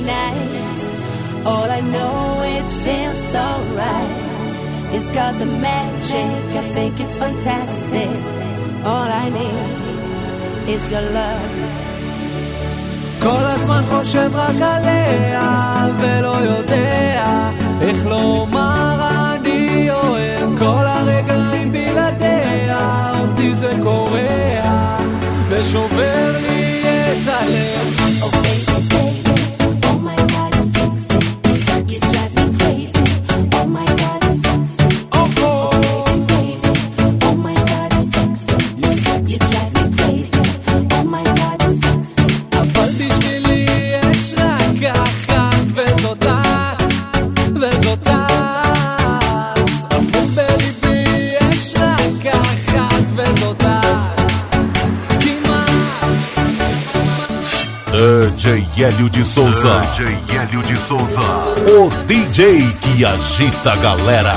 night. All I know, it feels so right. It's got the magic, I think it's fantastic. All I need is your love. כל הזמן חושב רק עליה ולא יודע איך לומר אני אוהב. כל הרגעים בלעדיה אותי זה קורע ושובר לי את הלב. Oh baby, baby, oh my God, you're sexy. You drive me crazy. Oh my God, you're sexy. Oh baby, baby, oh my God, you're sexy. You drive me crazy. Oh my God, you're sexy. אבל בשבילי יש רק אחת וזאת את, וזאת את. עמוק בליבי יש רק אחת וזאת את. DJ Hélio de Souza. O DJ que agita a galera.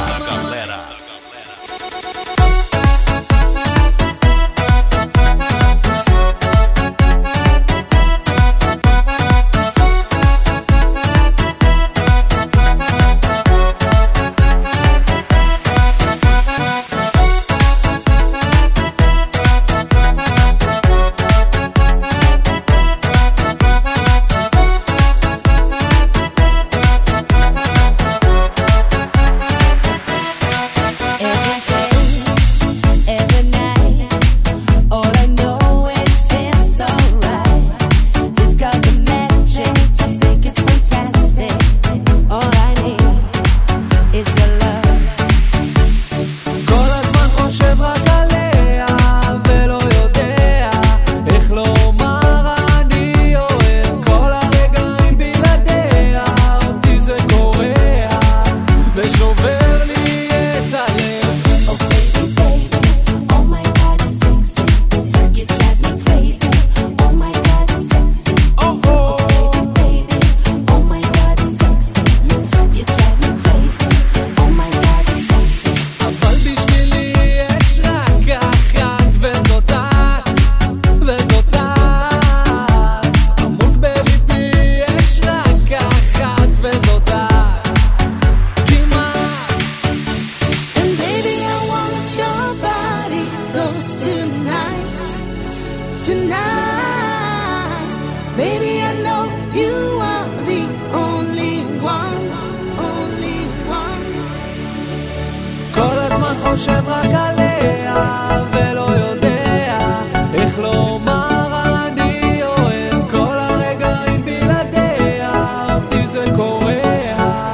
חושב רק עליה ולא יודע איך לומר אני אוהב. כל הרגעים בלעדיה אותי זה קורע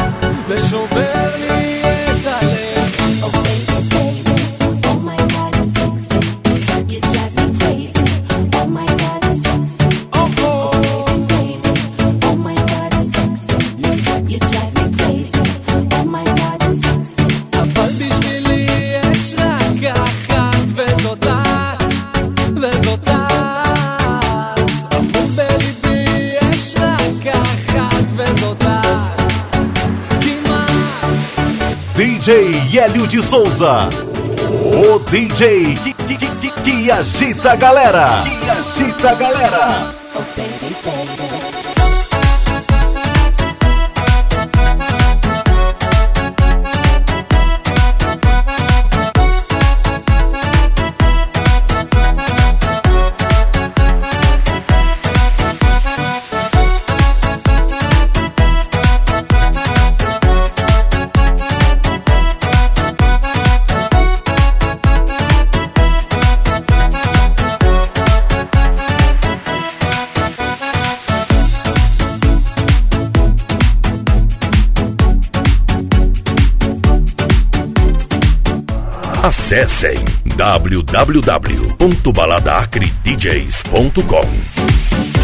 ושובר לי את הלב. Oh baby, baby, oh my God, you're sexy. You drive me crazy. Oh my God, you're sexy. Oh baby, baby, oh my God, you're sexy. You drive me crazy. Oh my God, you're sexy. אבל בשבילי יש רק אחת וזאת את, וזאת את. עמוק בליבי יש רק אחת וזאת את. כמעט. DJ Hélio de Souza. O DJ que agita a galera. Oh baby, baby. Acessem www.baladaacredjs.com.